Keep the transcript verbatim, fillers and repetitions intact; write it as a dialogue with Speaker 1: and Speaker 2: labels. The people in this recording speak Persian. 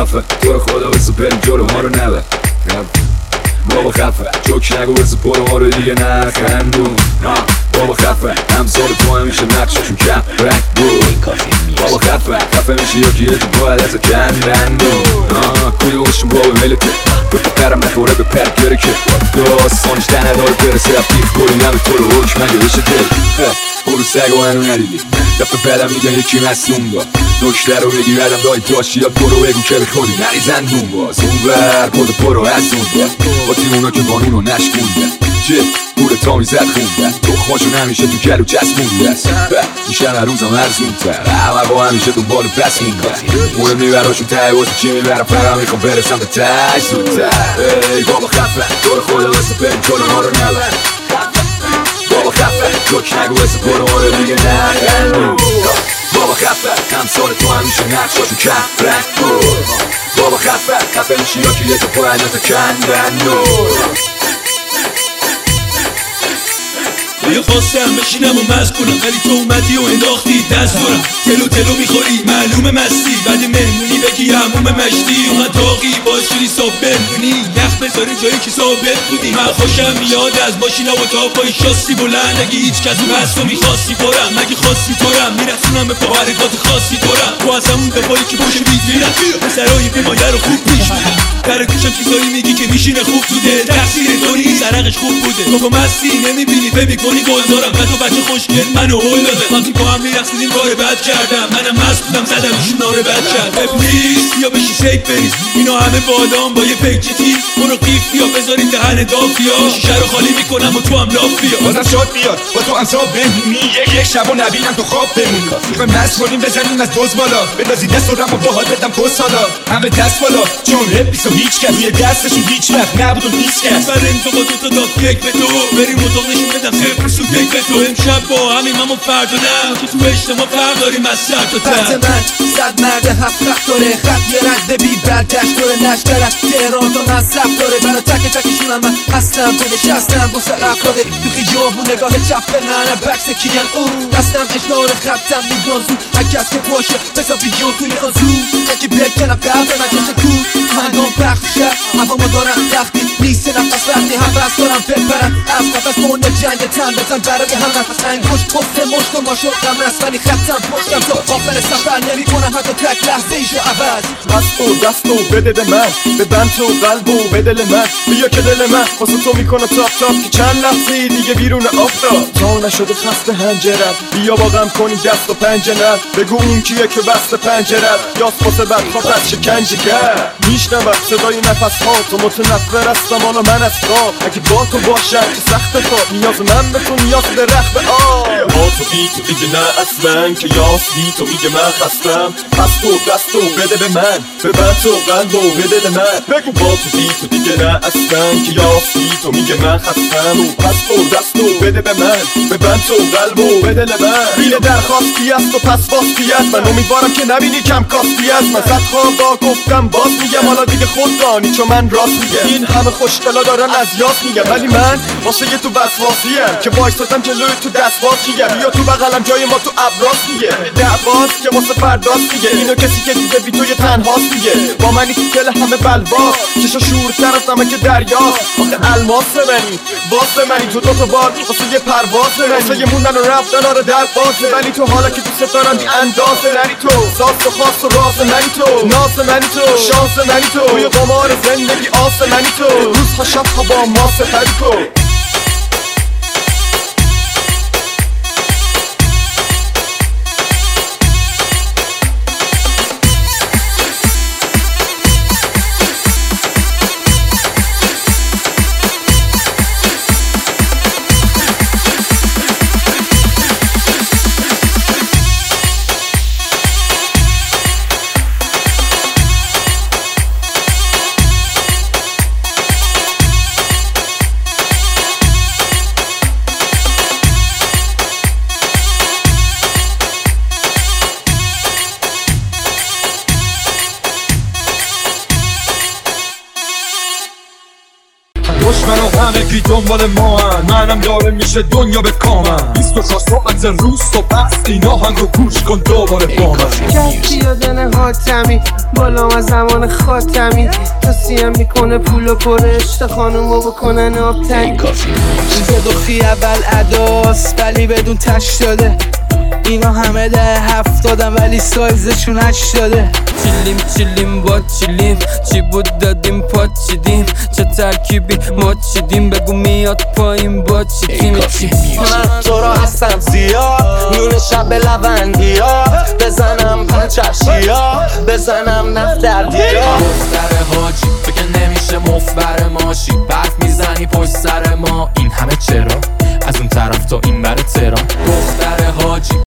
Speaker 1: خفه تو رو خدا بسو بریم جلو ما رو نبر بابا خفه جوک نگو بسو پرو ما رو دیگه نخندون بابا خفه همسال تو همیشه نقششون کم رنگ بود بابا خفه خفه میشه یا که تو باید ازا کندندون کوی اوشون بابا ملکه بکه پرم نخوره به پر گره که داستانش تنه داره برسه رفتیف کنی نمی تو رو حکم مگه بشه دل برو سگ و هنو ندیدی دفعه بدم میگن یکی مصوم با نکته رو بگی بدم دایی داشتی یا برو بگو که بخوری نریزندون باز اون بر پود برو از اون با تیم اونا که قانونو نشکوندن چه گوره تا میزد خوندن تخماشون همیشه تو کلو چسبونده است میشن هر روزم ارزونتر همه با همیشه تو بالو پس میندن مهم میبراشون ته واسه چی میبرم فرم میخوام برسم به تش زودتر ای بابا خفه دور خدا واسه بریم جلو ما رو نبر بابا خفه جوک نگو واسه برو ما رو دیگه نخندون بابا خفه همسال تو همیشه نقشاشون کم رنگ بود بابا خفه خفه میشی یا که یه تا پاید نتا کندندون
Speaker 2: یا خواستم بشینم و مست کنم ولی تو اومدی و انداختی دست دارم تلو تلو میخوری معلومه مستی بعد مهمونی بگی هموم مشتی اومد داغی باز شدی صاحب بمونی نخ بذاری جایی که ثابت بودی من خوشم میاد از ماشینا و تا پای شاسی بلند اگه هیچ کس اون هست و میخواستی برم مگه خواستی تورم میرسونم به پا حرکات خاصی تورم تو از همون دفایی که پشت بیت میرم پسرای بیمایه رو خوب پیش میرم در گوشم چیزایی میگی که میشینه خوب تو دل تقصیر تو نیست سرقش خوب بوده تو با مستی نمیبینی فکر گلزارم من تو بچه خوشگل منو هول داده وقتی با هم میرقصیدیم کار بد کردم منم مست بودم زدم ایشون ناره بد کرد بپلیس یا بشی سیک بریز اینا همه بادام با یه پیک تیز برو قیف بیا بذاریم دهن داف بیا شیشه رو خالی میکنم و تو هم لاف بیا
Speaker 3: بازم شاد بیاد با تو انصاب بهمونی یک یک شب و نبینم تو خواب بمونی میخوایم مست کنیم بزنیم از دوز بالا بندازی دست و رم و باهات بدم کس حالا همه دست بالا چون رپ بیست و هیچ کس روی دستشون هیچ وقت نبود و نیست کس
Speaker 2: بریم تو با تو تا داف یک به تو بریم اتاق نشون بدم صفر سود یک به تو امشب با همیم همون فرد و نه که تو اجتماع فرد داریم از سر تا
Speaker 4: ته من صد مرد هفت رخت داره خط یه رد بی بردشت داره نشتر از تهران تا مصرف داره برا تک تکشونم من هستم تو نشستم با سر افراده تو خیابون نگاه چپ به من بکس کیان اون دستم اشنار خطم میدون زود هکس که باشه بسا ویدیو توی آزو اگه بکنم قبل من جاشه کو هنگام پخت شد هوا ما دارم تختی نیست نفس وقتی هم بس دارم بپرم از نفس مونده جنگ تن بزن برای هم نفس انگوش پست مشت و ما شدم است ولی خطم پشتم تا آخر سفر نمی کنم حتی تک لحظه ایشو عوض
Speaker 5: دستو دستو بده به من به بند تو قلب و به دل من بیا که دل من واسه تو میکنه تاپ تاپ که چند لحظه دیگه بیرون آفتاب تا نشده خسته هنجرم بیا با غم کنی دست و پنجرم بگو این کیه که بست پنجرم یاس واسه بدخواب از شکنجه کرد میشنم صدای نفس ها تو متنفر هستم حالا من از خواب اگه با تو باشم که سخت خواب نیاز من به تو نیاز به رخ به آب با تو بی تو دیگه نه اصلا که یاس بی تو میگه من خستم پس تو دستو بده به من به بند تو قلب و به دل من بگو با تو بی تو دیگه نه اصلا که یاس بی تو میگه من خستم پس تو دستو بده به من به بند تو قلب و به دل من بیل درخواستی است و پس واسطی است من امیدوارم که نبینی کم کاستی است من صد خواب گفتم باز میگم حالا دیگه خود دانی چون من راست میگم این همه خوشگلا دارن از یاس میگم ولی من واسه یه تو وسواسیم که وایسادم جلوی تو دست باز میگم یا تو بغلم جای ما تو ابراز میگه دعواست که واسه فرداست میگه اینو کسی که دیگه بی توی تنهاست میگه با منی تو دل همه بلواست چشا شورتر از نمک دریاست آخه الماس منی واسه منی تو دوتا بار واسه یه پرواز منی واسه یه موندن و رفتن آره در بازه ولی تو حالا که دوست دارم بی اندازه نری تو ساز و خاص و راز منی تو ناز منی تو شانس منی تو توی قمار زندگی آس منی تو روزها شبها با ما سپری کن
Speaker 3: همگی دنبال ما هن. منم داره میشه دنیا به کامن بیست و چهار ساعت روز و بس این آهنگ رو گوش کن دوباره با من
Speaker 6: کسی یادن حاتمی بالام از زمان خاتمی توصیه میکنه پول و پر عشق خانومو بکنن آبتنی
Speaker 4: چیز دخی اول اداست ولی بدون تش داده اینا همه ده هفتادن ولی سایزشون هشتاده
Speaker 7: چیلیم چیلیم با چیلیم چی بود دادیم پا چیدیم چه ترکیبی ما چیدیم بگو میاد پایین با چی تیم چی
Speaker 8: من تو را هستم زیاد نون شب لوندی ها بزنم پنچشی ها بزنم نفتردی ها
Speaker 7: دختر حاجی بگه نمیشه مفبر ماشی برف میزنی پشت سر ما این همه چرا از اون طرف تا این بر تهران دختر حاجی